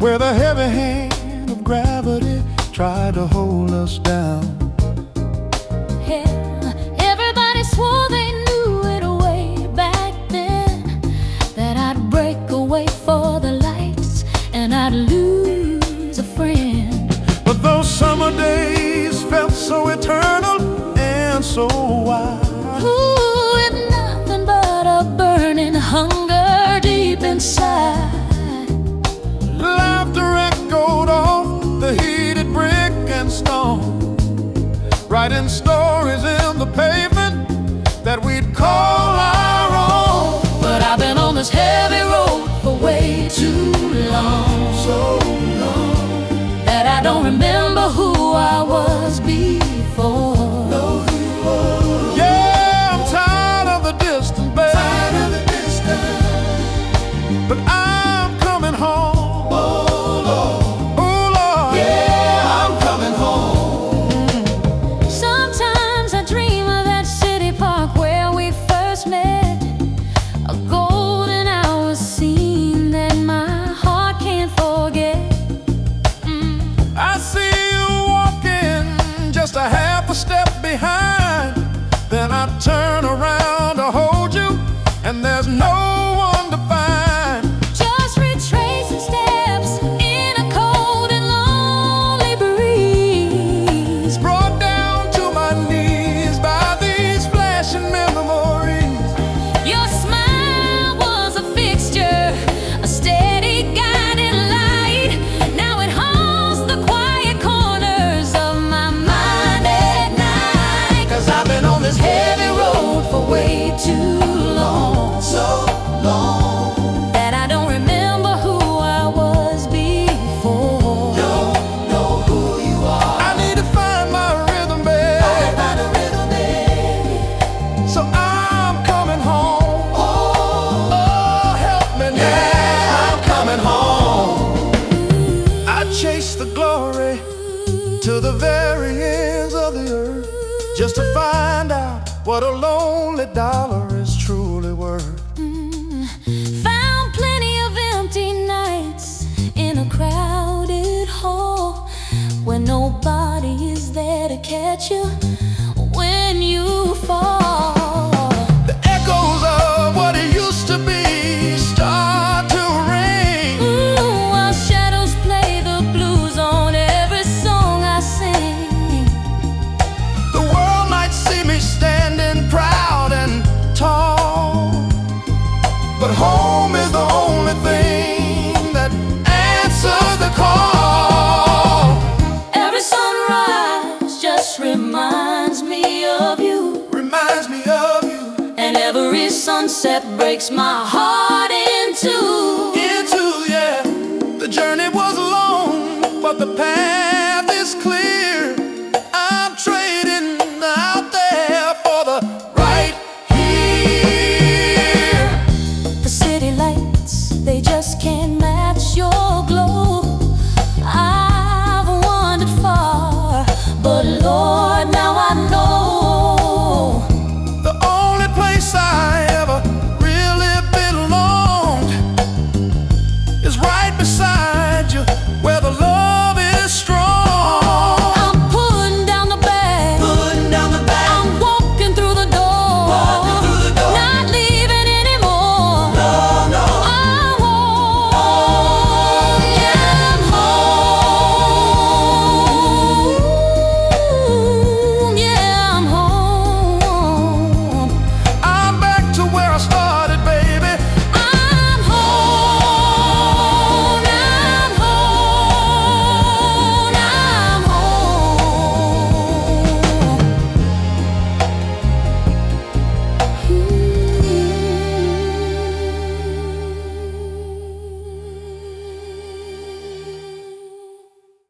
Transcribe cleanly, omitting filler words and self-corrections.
where the heavy hand of gravity tried to hold us down. Yeah, everybody swore they knew it way back then, that I'd break away for the lights and I'd lose a friend. But those summer days felt so eternal and so wide. Ooh, with nothing but a burning hunger deep inside. Laughter echoed off the heated brick and stone, writing stories in the pavement that we'd call our own. But I've been on this heavy road for way too long, so long, that I don't remember who I was before. Yeah, I'm tired of the distance, babe. But I'm coming home. Just a half a step behind, then I turn around to hold you, and there's no one to find. Just retracing steps in a cold and lonely breeze, brought down to my knees by these flashing memories. Your smile was a fixture, a steady guiding light. Now it haunts the quiet corners of my mind. I've been on this Heavy road for way too long, so long, that I don't remember who I was before. Don't know who you are. I need to find my rhythm, babe. So I'm coming home. Oh, help me now. Yeah, I'm coming home. I chase the glory to the very ends of the earth, just to find out what a lonely dollar is truly worth. Found plenty of empty nights in a crowded hall, where nobody is there to catch you when you fall. The echoes of what it used to be start to ring. Ooh, while shadows play the blues on every song I sing. The world might see me standing proud and tall, but home is the only thing that answers the call. Every sunrise just reminds me of you, Reminds me of you. and every sunset breaks my heart in two. Yeah, the journey was long, but the path is clear.